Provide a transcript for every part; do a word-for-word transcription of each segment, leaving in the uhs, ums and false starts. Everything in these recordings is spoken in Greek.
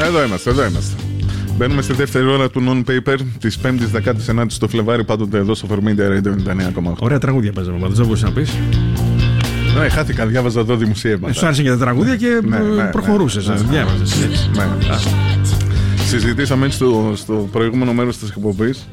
Εδώ είμαστε, εδώ είμαστε. Μπαίνουμε στη δεύτερη ώρα του non-paper της πέμπτης δεκαεννιά του Φλεβάρι, πάντοτε εδώ στο φορ Media Radio ενενήντα εννέα κόμμα οκτώ. Ωραία τραγούδια παίζαμε, δεν θα μπορούσα να πεις. Ναι, χάθηκα, διάβαζα εδώ δημοσίευματα. Σου άρεσε και τα τραγούδια και ναι, ναι, προχωρούσες, ναι, ναι, διάβαζες. Ναι, ναι, ναι. Συζητήσαμε έτσι στο, στο προηγούμενο μέρος της εκπομπής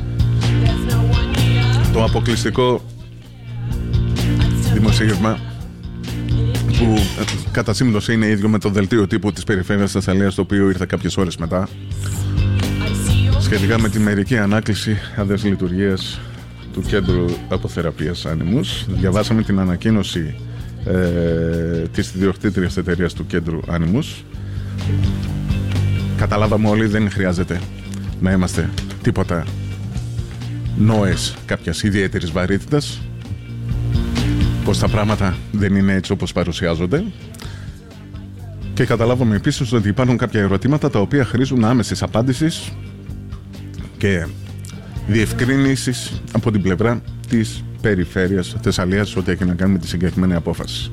το αποκλειστικό δημοσίευμα που κατά σύμπτωση είναι ίδιο με το δελτίο τύπου της περιφέρειας Θεσσαλίας, το οποίο ήρθε κάποιες ώρες μετά, σχετικά με τη μερική ανάκληση αδρές λειτουργίας του Κέντρου Αποθεραπείας Άνιμους. Διαβάσαμε την ανακοίνωση ε, της ιδιοκτήτριας εταιρείας του Κέντρου Άνιμους. Καταλάβαμε όλοι, δεν χρειάζεται να είμαστε τίποτα νόες κάποιας ιδιαίτερης βαρύτητας, πως τα πράγματα δεν είναι έτσι όπως παρουσιάζονται. Και καταλάβαμε επίσης ότι υπάρχουν κάποια ερωτήματα τα οποία χρήζουν άμεσης απάντησης και διευκρίνησης από την πλευρά της περιφέρειας Θεσσαλίας ό,τι έχει να κάνει με τη συγκεκριμένη απόφαση.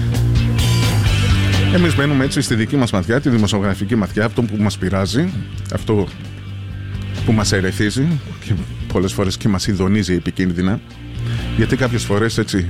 Εμείς μένουμε έτσι στη δική μας ματιά, τη δημοσιογραφική ματιά, αυτό που μας πειράζει, αυτό που μας ερεθίζει και πολλές φορές και μας ειδονίζει επικίνδυνα, γιατί κάποιες φορές έτσι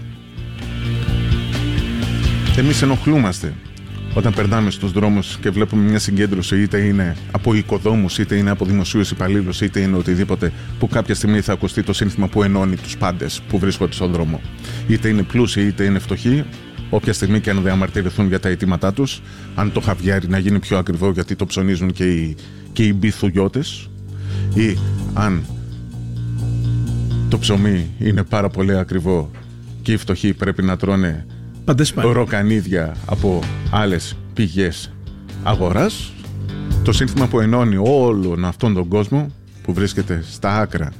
εμείς ενοχλούμαστε όταν περνάμε στους δρόμους και βλέπουμε μια συγκέντρωση, είτε είναι από οικοδόμους, είτε είναι από δημοσίους υπαλλήλους, είτε είναι οτιδήποτε, που κάποια στιγμή θα ακουστεί το σύνθημα που ενώνει τους πάντες που βρίσκονται στον δρόμο. Είτε είναι πλούσιοι, είτε είναι φτωχοί, όποια στιγμή και αν διαμαρτυρηθούν για τα αιτήματά τους, αν το χαβιάρι να γίνει πιο ακριβό γιατί το ψωνίζουν και οι, και οι μπιθουγιώτες, ή αν το ψωμί είναι πάρα πολύ ακριβό και οι φτωχοί πρέπει να τρώνε ροκανίδια από άλλες πηγές αγοράς. Το σύνθημα που ενώνει όλον αυτόν τον κόσμο που βρίσκεται στα άκρα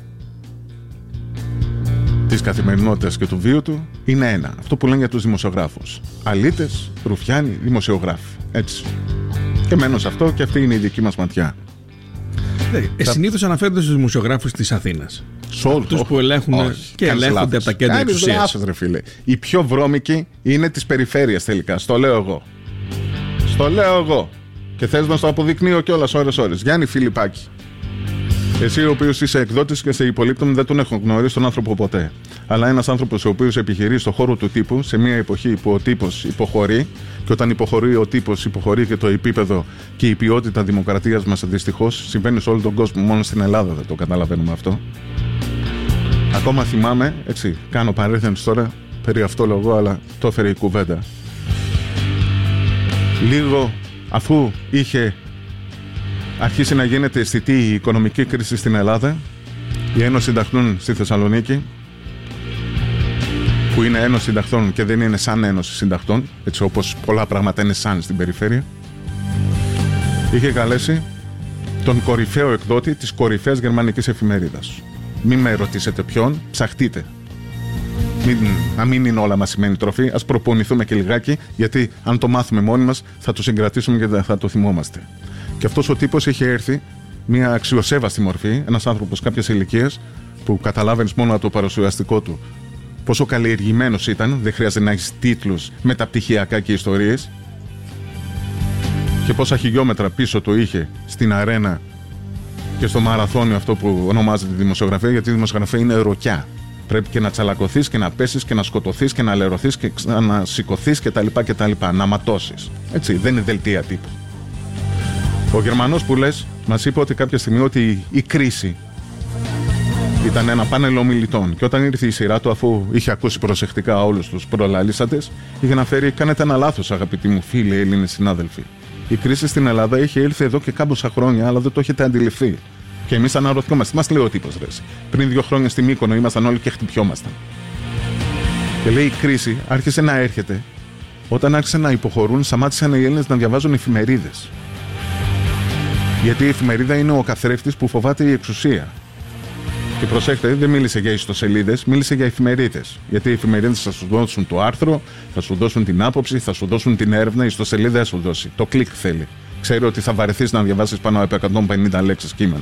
της καθημερινότητας και του βίου του είναι ένα. Αυτό που λένε για τους δημοσιογράφους: αλήτες, ρουφιάνοι, δημοσιογράφοι. Έτσι. Και μένω σε αυτό και αυτή είναι η δική μας ματιά. Ε, Τα... Συνήθως αναφέρονται στους δημοσιογράφους της Αθήνας. Αυτούς που ελέγχουν όχι, και ελέγχονται λάθος. Από τα κέντρα εξουσίας. Λάθος, ρε φίλε. Οι πιο βρώμικοι είναι της περιφέρειας τελικά. Στο λέω εγώ. Στο λέω εγώ. Και θες να στο αποδεικνύω κιόλας ώρες ώρες. Γιάννη Φιλιππάκη. Εσύ ο οποίος είσαι εκδότης και σε υπολείπτωμη, δεν τον έχω γνωρίσει τον άνθρωπο ποτέ. Αλλά ένας άνθρωπος ο οποίος επιχειρεί στον χώρο του τύπου, σε μια εποχή που ο τύπος υποχωρεί, και όταν υποχωρεί ο τύπος, υποχωρεί και το επίπεδο και η ποιότητα δημοκρατίας μας, δυστυχώς. Συμβαίνει σε όλο τον κόσμο, μόνο στην Ελλάδα δεν το καταλαβαίνουμε αυτό. Ακόμα θυμάμαι, έτσι, κάνω παρένθεση τώρα, περί αυτό λόγο, αλλά το έφερε η κουβέντα. Λίγο αφού είχε αρχίσει να γίνεται αισθητή η οικονομική κρίση στην Ελλάδα, η Ένωση Συνταχτών στη Θεσσαλονίκη, που είναι Ένωση Συνταχτών και δεν είναι σαν Ένωση Συνταχτών, έτσι όπως πολλά πράγματα είναι σαν στην περιφέρεια, είχε καλέσει τον κορυφαίο εκδότη της κορυφαίας γερμανικής εφημερίδας. Μην με ρωτήσετε ποιον, ψαχτείτε. Μην, να μην είναι όλα μασημένη τροφή, ας προπονηθούμε και λιγάκι, γιατί αν το μάθουμε μόνοι μας θα το συγκρατήσουμε και θα το θυμόμαστε. Και αυτός ο τύπος είχε έρθει μια αξιοσέβαστη μορφή, ένας άνθρωπος κάποιας ηλικίας που καταλάβαινες μόνο από το παρουσιαστικό του πόσο καλλιεργημένος ήταν, δεν χρειάζεται να έχεις τίτλους μεταπτυχιακά και ιστορίες, και πόσα χιλιόμετρα πίσω το είχε στην αρένα και στο μαραθώνιο αυτό που ονομάζεται δημοσιογραφία, γιατί η δημοσιογραφία είναι ροκιά. Πρέπει και να τσαλακωθείς και να πέσεις και να σκοτωθείς και να λερωθείς και να σηκωθείς κτλ. κτλ. Να ματώσεις. Έτσι, δεν είναι δελτία τύπου. Ο Γερμανός που λες μας είπε ότι κάποια στιγμή ότι η κρίση ήταν ένα πάνελ ομιλητών, και όταν ήρθε η σειρά του, αφού είχε ακούσει προσεκτικά όλους τους προλαλήσαντες, είχε να φέρει: κάνετε ένα λάθος, αγαπητοί μου φίλοι Έλληνες συνάδελφοι. Η κρίση στην Ελλάδα είχε ήρθε εδώ και κάμποσα χρόνια, αλλά δεν το έχετε αντιληφθεί. Και εμείς αναρωτιόμαστε, μας λέει ο τύπος, ρε. Πριν δύο χρόνια στη Μύκονο ήμασταν όλοι και χτυπιόμασταν. Και λέει: η κρίση άρχισε να έρχεται όταν άρχισε να υποχωρούν, σταμάτησαν οι Έλληνες να διαβάζουν εφημερίδες. Γιατί η εφημερίδα είναι ο καθρέφτης που φοβάται η εξουσία. Και προσέχτε, δεν μίλησε για ιστοσελίδες, μίλησε για εφημερίδες. Γιατί οι εφημερίδες θα σου δώσουν το άρθρο, θα σου δώσουν την άποψη, θα σου δώσουν την έρευνα, η ιστοσελίδα θα σου δώσει. Το κλικ θέλει. Ξέρει ότι θα βαρεθείς να διαβάσεις πάνω από εκατόν πενήντα λέξεις κείμενο.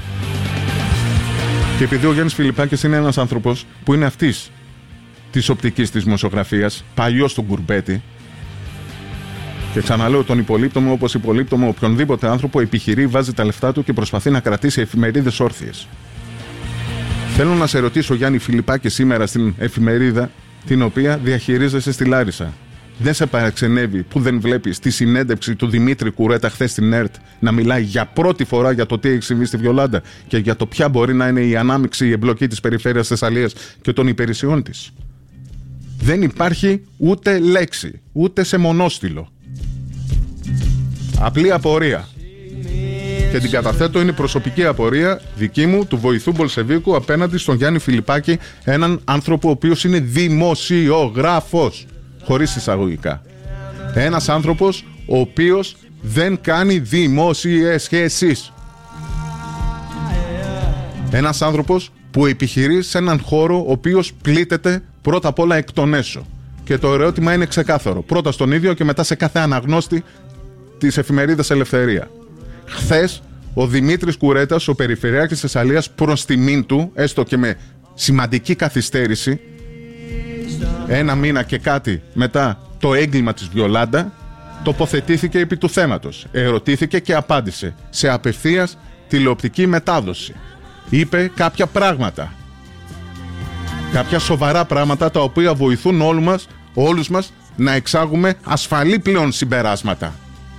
Και επειδή ο Γιάννης Φιλιππάκης είναι ένας άνθρωπος που είναι αυτής της οπτικής της δημοσιογραφίας, παλιός του Γκουρμπέτη, Και ξαναλέω, τον υπολείπτομαι όπως υπολείπτομαι οποιονδήποτε άνθρωπο επιχειρεί, βάζει τα λεφτά του και προσπαθεί να κρατήσει εφημερίδες όρθιες. Θέλω να σε ρωτήσω, Γιάννη Φιλιππάκη, σήμερα στην εφημερίδα την οποία διαχειρίζεσαι στη Λάρισα. Δεν σε παραξενεύει που δεν βλέπεις τη συνέντευξη του Δημήτρη Κουρέτα χθες στην ΕΡΤ να μιλάει για πρώτη φορά για το τι έχει συμβεί στη Βιολάντα και για το ποια μπορεί να είναι η ανάμειξη, η εμπλοκή της περιφέρειας Θεσσαλίας και των υπηρεσιών της? Δεν υπάρχει ούτε λέξη, ούτε σε μονόστιλο. Απλή απορία. Και την καταθέτω, είναι προσωπική απορία δική μου, του βοηθού Μπολσεβίκου απέναντι στον Γιάννη Φιλιππάκη, έναν άνθρωπο ο οποίος είναι δημοσιογράφος, χωρίς εισαγωγικά. Ένας άνθρωπος ο οποίος δεν κάνει δημόσιες σχέσεις. Ένας άνθρωπος που επιχειρεί σε έναν χώρο ο οποίος πλήττεται πρώτα απ' όλα εκ των έσω. Και το ερώτημα είναι ξεκάθαρο. Πρώτα στον ίδιο και μετά σε κάθε αναγνώστη της εφημερίδας Ελευθερία. Χθες ο Δημήτρης Κουρέτας, ο Περιφερειάρχης Θεσσαλίας, προς τιμήν του, έστω και με σημαντική καθυστέρηση, ένα μήνα και κάτι μετά το έγκλημα της Βιολάντα, τοποθετήθηκε επί του θέματος. Ερωτήθηκε και απάντησε σε απευθείας τηλεοπτική μετάδοση. Είπε κάποια πράγματα. Κάποια σοβαρά πράγματα τα οποία βοηθούν όλους μας, όλους μας να εξάγουμε ασφαλή πλέον συμπεράσματα.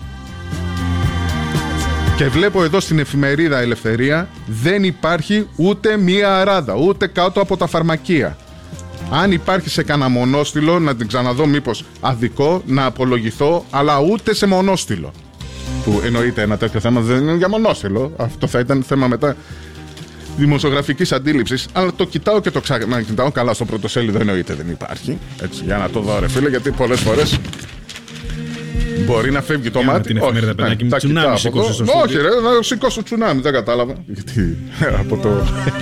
Και βλέπω εδώ στην εφημερίδα Ελευθερία δεν υπάρχει ούτε μία αράδα, ούτε κάτω από τα φαρμακεία. Αν υπάρχει σε κανένα μονόστιλο, να την ξαναδώ μήπως αδικό, να απολογηθώ, αλλά ούτε σε μονόστιλο. Που εννοείται ένα τέτοιο θέμα δεν είναι για μονόστιλο. Αυτό θα ήταν θέμα μετά δημοσιογραφικής αντίληψης. Αλλά το κοιτάω και το ξανακοιτάω. Καλά, στο πρωτοσέλιδο εννοείται δεν υπάρχει. Έτσι, για να το δω, ρε φίλε, γιατί πολλές φορές μπορεί να φεύγει το μάτι. Την εφημερίδα, παιδάκι, τα τσουνάμι σηκώσω στο στούντιο. Όχι, ρε, να σηκώσω τσουνάμι, δεν κατάλαβα. Γιατί από το.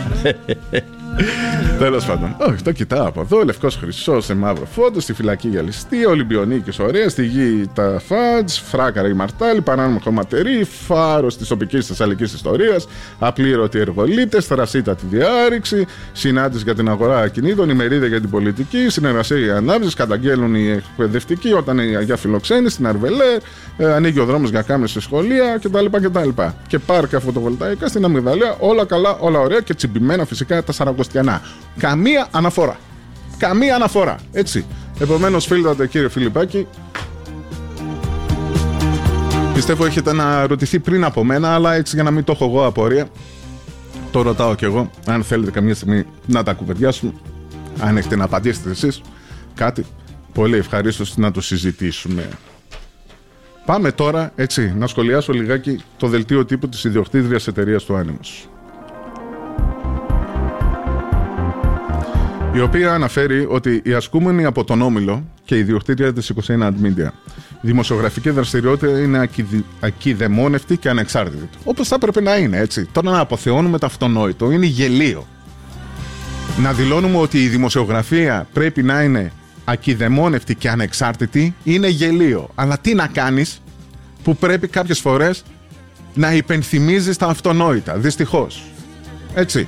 Τέλος πάντων, όχι, το κοιτάω από εδώ. Λευκός χρυσός σε μαύρο φόντο, στη φυλακή για ληστεία, Ολυμπιονίκης ωραία, στη γη τα φάτζ, φράκαρα η Μαρτάλη, παράνομο χωματερή, φάρος της τοπικής θεσσαλικής ιστορίας, απλήρωτοι εργολίτες, θρασίτατη διάρρηξη, συνάντηση για την αγορά ακινήτων, ημερίδα για την πολιτική, συνεργασία για ανάπτυξη, καταγγέλνουν οι εκπαιδευτικοί όταν η Αγία φιλοξένει στην Αρβελέρ, ε, ανοίγει ο δρόμος για κάμερες σε σχολεία κτλ. κτλ. Και πάρκα φωτοβολταϊκά στην Αμυγδαλία, όλα καλά, όλα ωραία και τσιμπημένα φυσικά τα Σαρακοστιανά. Καμία αναφορά. Καμία αναφορά. Έτσι. Επομένως, φίλτατε κύριε Φιλιππάκη, πιστεύω έχετε να ρωτηθεί πριν από μένα, αλλά έτσι για να μην το έχω εγώ απορία, το ρωτάω κι εγώ. Αν θέλετε καμία στιγμή να τα κουβεντιάσουμε, αν έχετε να απαντήσετε εσείς κάτι, πολύ ευχαρίστως να το συζητήσουμε. Πάμε τώρα, έτσι, να σχολιάσω λιγάκι το δελτίο τύπου της ιδιοκτήτριας εταιρείας του Άνεμος, η οποία αναφέρει ότι η ασκούμενη από τον Όμιλο και η ιδιοκτήτρια της είκοσι ένα Media δημοσιογραφική δραστηριότητα είναι ακιδε... ακιδαιμόνευτη και ανεξάρτητη. Όπως θα έπρεπε να είναι, έτσι. Τώρα να αποθεώνουμε το αυτονόητο είναι γελίο. Να δηλώνουμε ότι η δημοσιογραφία πρέπει να είναι ακιδαιμόνευτη και ανεξάρτητη είναι γελίο. Αλλά τι να κάνεις που πρέπει κάποιες φορές να υπενθυμίζεις τα αυτονόητα. Δυστυχώς. Έτσι.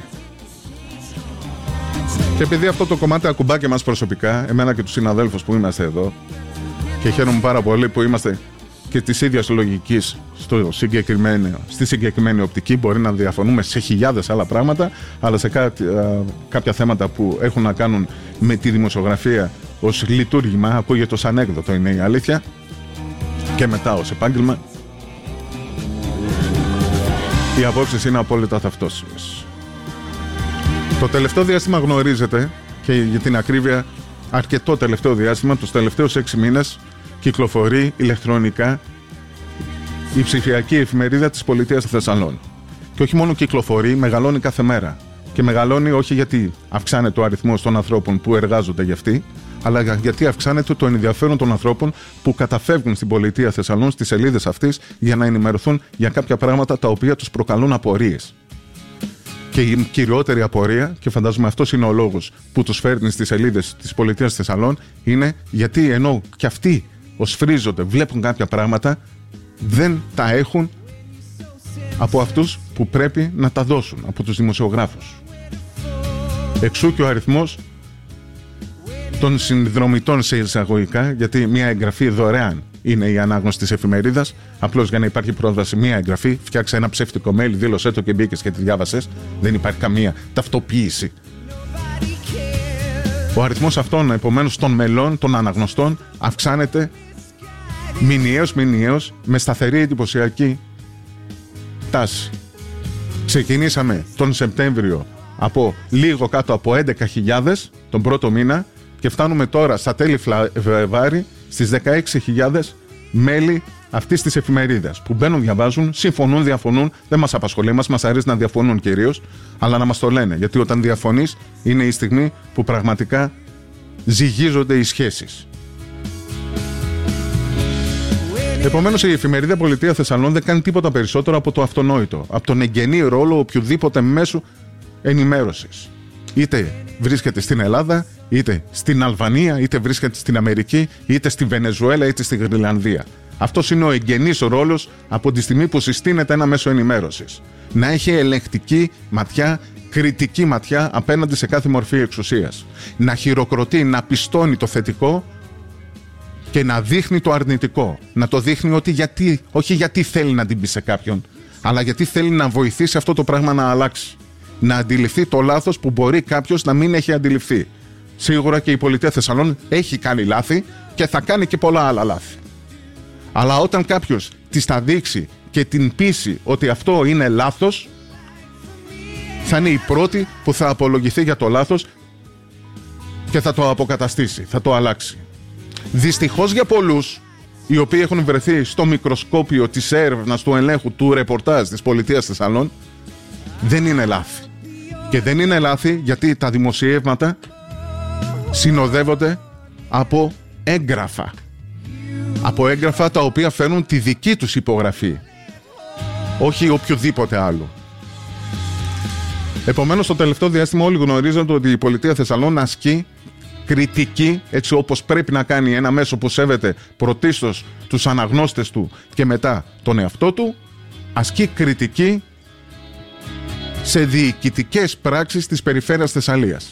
Και επειδή αυτό το κομμάτι ακουμπά και εμάς προσωπικά, εμένα και τους συναδέλφους που είμαστε εδώ, και χαίρομαι πάρα πολύ που είμαστε και της ίδιας λογικής στο συγκεκριμένο, στη συγκεκριμένη οπτική, μπορεί να διαφωνούμε σε χιλιάδες άλλα πράγματα, αλλά σε κάτι, α, κάποια θέματα που έχουν να κάνουν με τη δημοσιογραφία ως λειτουργήμα, ακούγεται ως ανέκδοτο, είναι η αλήθεια, και μετά ως επάγγελμα, οι απόψεις είναι απόλυτα ταυτόσιμες. Το τελευταίο διάστημα γνωρίζετε, και για την ακρίβεια αρκετό τελευταίο διάστημα, τους τελευταίους έξι μήνες κυκλοφορεί ηλεκτρονικά η ψηφιακή εφημερίδα της Πολιτείας Θεσσαλών. Και όχι μόνο κυκλοφορεί, μεγαλώνει κάθε μέρα. Και μεγαλώνει όχι γιατί αυξάνεται ο αριθμός των ανθρώπων που εργάζονται για αυτή, αλλά γιατί αυξάνεται το ενδιαφέρον των ανθρώπων που καταφεύγουν στην Πολιτεία Θεσσαλών, στις σελίδες αυτής, για να ενημερωθούν για κάποια πράγματα τα οποία τους προκαλούν απορίες. Και η κυριότερη απορία, και φαντάζομαι αυτός είναι ο λόγος που τους φέρνει στις σελίδες της Πολιτείας Θεσσαλών, είναι γιατί ενώ και αυτοί οσφρίζονται, βλέπουν κάποια πράγματα, δεν τα έχουν από αυτούς που πρέπει να τα δώσουν, από τους δημοσιογράφους. Εξού και ο αριθμός των συνδρομητών σε εισαγωγικά, γιατί μια εγγραφή δωρεάν είναι η ανάγνωση της εφημερίδας. Απλώς για να υπάρχει πρόσβαση μία εγγραφή, φτιάξε ένα ψεύτικο mail, δήλωσέ το και μπήκες και τη διάβασες. Δεν υπάρχει καμία ταυτοποίηση. Ο αριθμός αυτών, επομένως, των μελών, των αναγνωστών, αυξάνεται μηνιαίως μηνιαίως με σταθερή εντυπωσιακή τάση. Ξεκινήσαμε τον Σεπτέμβριο από λίγο κάτω από έντεκα χιλιάδες τον πρώτο μήνα και φτάνουμε τώρα στα τέλη Φλεβάρη στις δεκαέξι χιλιάδες μέλη αυτής της εφημερίδας που μπαίνουν, διαβάζουν, συμφωνούν, διαφωνούν. Δεν μας απασχολεί, μας, μας αρέσει να διαφωνούν κυρίως, αλλά να μας το λένε, γιατί όταν διαφωνείς είναι η στιγμή που πραγματικά ζυγίζονται οι σχέσεις. Επομένως, η εφημερίδα Πολιτεία Θεσσαλών δεν κάνει τίποτα περισσότερο από το αυτονόητο, από τον εγγενή ρόλο οποιοδήποτε μέσου ενημέρωσης. Είτε βρίσκεται στην Ελλάδα, είτε στην Αλβανία, είτε βρίσκεται στην Αμερική, είτε στη Βενεζουέλα, είτε στη Γρυλανδία. Αυτός είναι ο εγγενής ρόλος από τη στιγμή που συστήνεται ένα μέσο ενημέρωσης. Να έχει ελεγκτική ματιά, κριτική ματιά απέναντι σε κάθε μορφή εξουσίας. Να χειροκροτεί, να πιστώνει το θετικό και να δείχνει το αρνητικό. Να το δείχνει ότι γιατί, όχι γιατί θέλει να την πει σε κάποιον, αλλά γιατί θέλει να βοηθήσει αυτό το πράγμα να αλλάξει. Να αντιληφθεί το λάθος που μπορεί κάποιος να μην έχει αντιληφθεί. Σίγουρα και η Πολιτεία Θεσσαλών έχει κάνει λάθη και θα κάνει και πολλά άλλα λάθη. Αλλά όταν κάποιος της τα δείξει και την πείσει ότι αυτό είναι λάθος, θα είναι η πρώτη που θα απολογηθεί για το λάθος και θα το αποκαταστήσει, θα το αλλάξει. Δυστυχώς για πολλούς, οι οποίοι έχουν βρεθεί στο μικροσκόπιο της έρευνας, του ελέγχου, του ρεπορτάζ της Πολιτείας Θεσσαλών, δεν είναι λάθη. Και δεν είναι λάθη γιατί τα δημοσιεύματα συνοδεύονται από έγγραφα. Από έγγραφα τα οποία φέρνουν τη δική τους υπογραφή, όχι οποιοδήποτε άλλο. Επομένως, το τελευταίο διάστημα όλοι γνωρίζονται ότι η Πολιτεία Θεσσαλών ασκεί κριτική, έτσι όπως πρέπει να κάνει ένα μέσο που σέβεται πρωτίστως τους αναγνώστες του και μετά τον εαυτό του, ασκεί κριτική σε διοικητικές πράξεις της περιφέρειας Θεσσαλίας.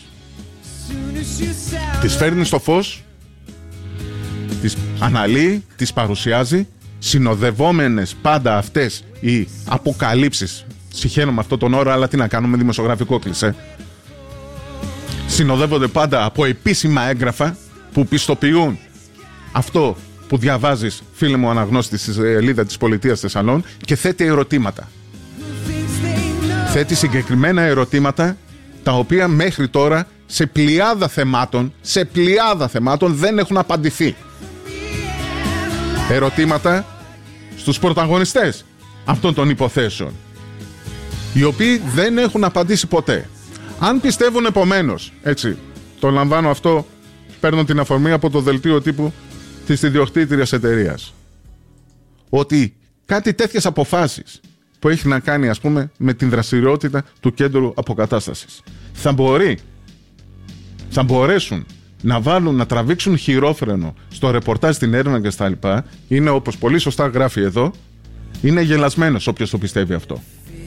Τις φέρνει στο φως, τις αναλύει, τις παρουσιάζει, συνοδευόμενες πάντα αυτές οι αποκαλύψεις, συχαίνω με αυτό τον όρο, αλλά τι να κάνουμε, δημοσιογραφικό κλισέ, συνοδεύονται πάντα από επίσημα έγγραφα που πιστοποιούν αυτό που διαβάζεις, φίλε μου αναγνώστη, στη σελίδα της Πολιτείας Θεσσαλών, και θέτει ερωτήματα. Θέτει συγκεκριμένα ερωτήματα τα οποία μέχρι τώρα σε πλειάδα θεμάτων, σε πλειάδα θεμάτων δεν έχουν απαντηθεί. Ερωτήματα στους πρωταγωνιστές αυτών των υποθέσεων, οι οποίοι δεν έχουν απαντήσει ποτέ. Αν πιστεύουν επομένως, έτσι, το λαμβάνω αυτό, παίρνω την αφορμή από το δελτίο τύπου της ιδιοκτήτριας εταιρείας, ότι κάτι τέτοιες αποφάσεις που έχει να κάνει, ας πούμε, με την δραστηριότητα του κέντρου αποκατάστασης, θα μπορεί, θα μπορέσουν να βάλουν, να τραβήξουν χειρόφρενο στο ρεπορτάζ, στην έρευνα και στα λοιπά, είναι, όπως πολύ σωστά γράφει εδώ, είναι γελασμένος όποιος το πιστεύει αυτό.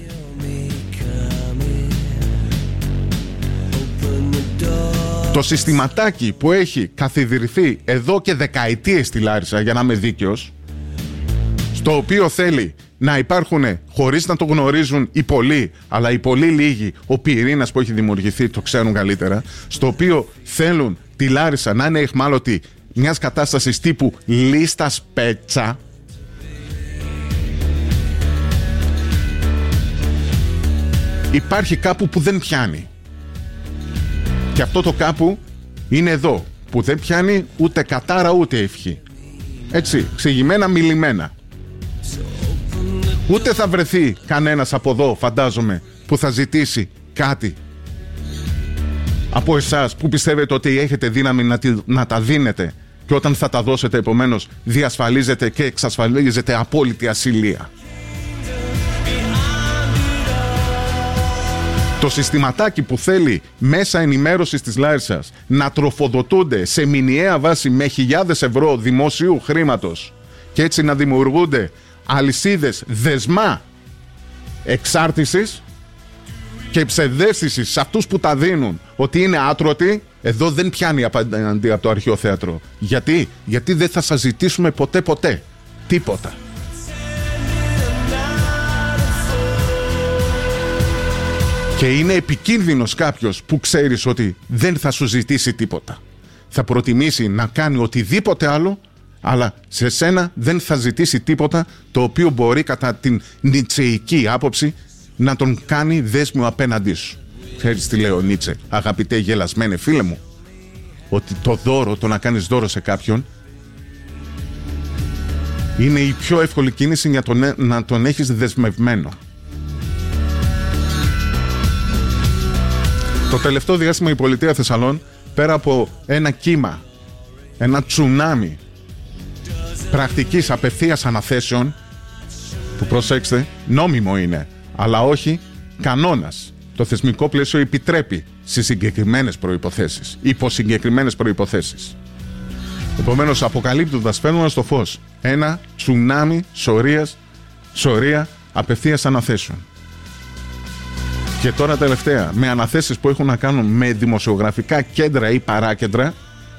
Το συστηματάκι που έχει καθιδρυθεί εδώ και δεκαετίες στη Λάρισα, για να είμαι δίκαιος, στο οποίο θέλει να υπάρχουν, χωρίς να το γνωρίζουν οι πολλοί, αλλά οι πολύ λίγοι, ο πυρήνας που έχει δημιουργηθεί το ξέρουν καλύτερα, στο οποίο θέλουν τη Λάρισα να είναι αιχμάλωτη μιας κατάστασης τύπου λίστα Πέτσα, υπάρχει κάπου που δεν πιάνει. Και αυτό το κάπου είναι εδώ, που δεν πιάνει ούτε κατάρα ούτε ευχή. Έτσι, ξηγημένα, μιλημένα. Ούτε θα βρεθεί κανένας από εδώ, φαντάζομαι, που θα ζητήσει κάτι από εσάς που πιστεύετε ότι έχετε δύναμη να, τη, να τα δίνετε, και όταν θα τα δώσετε, επομένως, διασφαλίζετε και εξασφαλίζετε απόλυτη ασυλία. Το συστηματάκι που θέλει μέσα ενημέρωσης της Λάρισσας να τροφοδοτούνται σε μηνιαία βάση με χιλιάδες ευρώ δημοσίου χρήματος και έτσι να δημιουργούνται αλυσίδες δεσμά εξάρτησης, και ψευδαίσθηση σε αυτούς που τα δίνουν ότι είναι άτρωτοι, εδώ δεν πιάνει απέναντι από το αρχαίο θέατρο. Γιατί? Γιατί δεν θα σας ζητήσουμε ποτέ ποτέ τίποτα. Και είναι επικίνδυνος κάποιος που ξέρεις ότι δεν θα σου ζητήσει τίποτα. Θα προτιμήσει να κάνει οτιδήποτε άλλο, αλλά σε σένα δεν θα ζητήσει τίποτα, το οποίο μπορεί κατά την νιτσεϊκή άποψη να τον κάνει δέσμιο απέναντί σου. Ξέρεις τι λέει ο Νίτσε, αγαπητέ γελασμένε φίλε μου? Ότι το δώρο, το να κάνεις δώρο σε κάποιον, είναι η πιο εύκολη κίνηση για τον, να τον έχεις δεσμευμένο. Το τελευταίο διάστημα η πολιτεία Θεσσαλών, πέρα από ένα κύμα, ένα τσουνάμι πρακτικής απευθείας αναθέσεων, που προσέξτε, νόμιμο είναι, αλλά όχι κανόνας. Το θεσμικό πλαίσιο επιτρέπει στις συγκεκριμένες προϋποθέσεις, υπό συγκεκριμένες προϋποθέσεις. Επομένως, αποκαλύπτοντας, φέρνοντας στο φως ένα τσουνάμι σωρίας, σωρία απευθείας αναθέσεων. Και τώρα τελευταία, με αναθέσεις που έχουν να κάνουν με δημοσιογραφικά κέντρα ή παράκεντρα,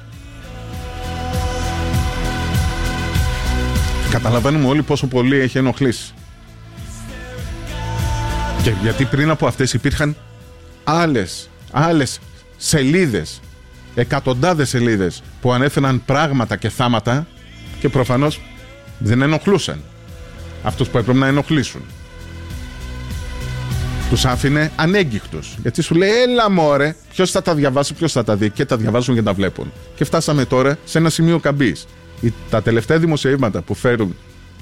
καταλαβαίνουμε όλοι πόσο πολύ έχει ενοχλήσει. Και γιατί πριν από αυτές υπήρχαν άλλες, άλλες σελίδες, εκατοντάδες σελίδες που ανέφεραν πράγματα και θάματα και προφανώς δεν ενοχλούσαν αυτούς που έπρεπε να ενοχλήσουν. Τους άφηνε ανέγκυχτους. Γιατί σου λέει, έλα μωρέ, ποιος θα τα διαβάσει, ποιος θα τα δει, και τα διαβάζουν και τα βλέπουν. Και φτάσαμε τώρα σε ένα σημείο καμπής. Τα τελευταία δημοσιεύματα που φέρουν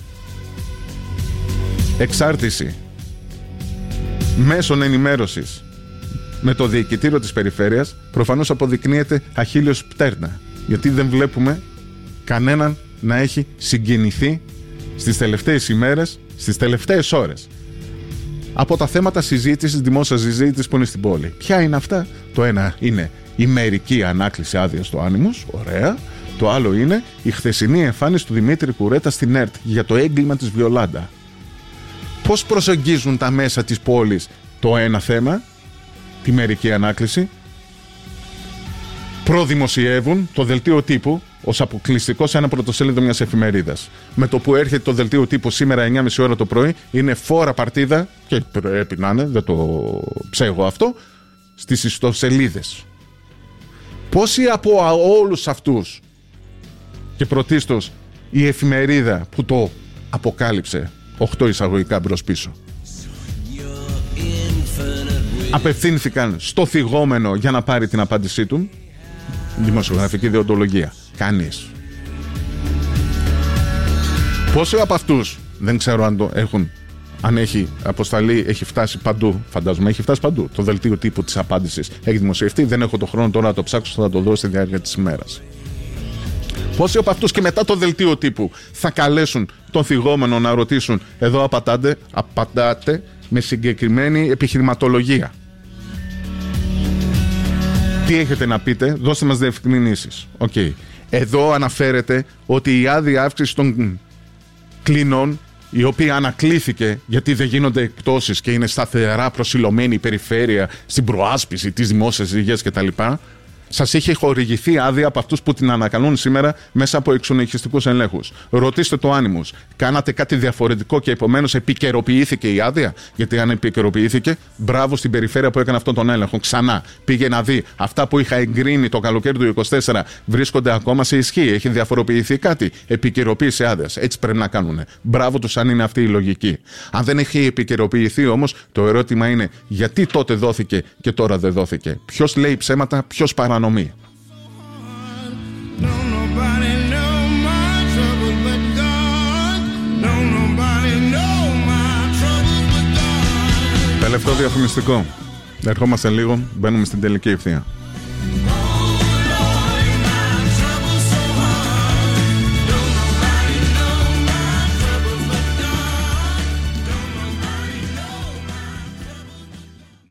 εξάρτηση μέσων ενημέρωσης με το διοικητήριο της περιφέρειας, προφανώς αποδεικνύεται αχίλιος πτέρνα. Γιατί δεν βλέπουμε κανέναν να έχει συγκινηθεί στις τελευταίες ημέρες, στις τελευταίες ώρες από τα θέματα συζήτησης, δημόσιας συζήτησης που είναι στην πόλη. Ποια είναι αυτά? Το ένα είναι η μερική ανάκληση άδειας στο Άνιμους, ωραία. Το άλλο είναι η χθεσινή εμφάνιση του Δημήτρη Κουρέτα στην ΕΡΤ για το έγκλημα της Βιολάντα. Πώς προσεγγίζουν τα μέσα της πόλης το ένα θέμα, τη μερική ανάκληση, προδημοσιεύουν το δελτίο τύπου ως αποκλειστικό σε ένα πρωτοσέλιδο μιας εφημερίδας. Με το που έρχεται το δελτίο τύπου σήμερα εννιά και μισή ώρα το πρωί, είναι φόρα παρτίδα, και πρέπει να είναι, δεν το ψέγω αυτό, στις ιστοσελίδες. Πόσοι από όλους αυτούς, και πρωτίστως η εφημερίδα που το αποκάλυψε, οκτώ εισαγωγικά μπρος πίσω, απευθύνθηκαν στο θυγόμενο για να πάρει την απάντησή του? Δημοσιογραφική διοντολογία. Κανείς. Πόσοι από αυτούς, δεν ξέρω αν το έχουν, αν έχει αποσταλεί, έχει φτάσει παντού, φαντάζομαι έχει φτάσει παντού, το δελτίο τύπου της απάντησης έχει δημοσιευτεί, δεν έχω το χρόνο τώρα να το ψάξω, θα το δω στη διάρκεια της ημέρας. Πόσοι από αυτούς και μετά το δελτίο τύπου θα καλέσουν τον θυγόμενο να ρωτήσουν, εδώ απαντάτε, απαντάτε με συγκεκριμένη επιχειρηματολογία. Τι έχετε να πείτε, δώστε μας διευκρινήσεις. Okay. Εδώ αναφέρεται ότι η άδεια αύξηση των κλινών, η οποία ανακλήθηκε γιατί δεν γίνονται εκπτώσεις και είναι σταθερά προσιλωμένη η περιφέρεια στην προάσπιση της δημόσιας υγείας κτλ., σας είχε χορηγηθεί άδεια από αυτούς που την ανακαλούν σήμερα μέσα από εξονυχιστικούς ελέγχους. Ρωτήστε το Άνιμους. Κάνατε κάτι διαφορετικό και επομένως επικαιροποιήθηκε η άδεια? Γιατί αν επικαιροποιήθηκε, μπράβο στην περιφέρεια που έκανε αυτόν τον έλεγχο. Ξανά πήγε να δει αυτά που είχα εγκρίνει το καλοκαίρι του είκοσι τέσσερα βρίσκονται ακόμα σε ισχύ. Έχει διαφοροποιηθεί κάτι? Επικαιροποίηση άδεια. Έτσι πρέπει να κάνουν. Μπράβο τους αν είναι αυτή η λογική. Αν δεν έχει επικαιροποιηθεί όμως, το ερώτημα είναι γιατί τότε δόθηκε και τώρα δεν δόθηκε? Ποιος λέει ψέματα, ποιος παρανομεί? Τελευταίο διαφημιστικό. Ερχόμαστε λίγο, μπαίνουμε στην τελική ευθεία.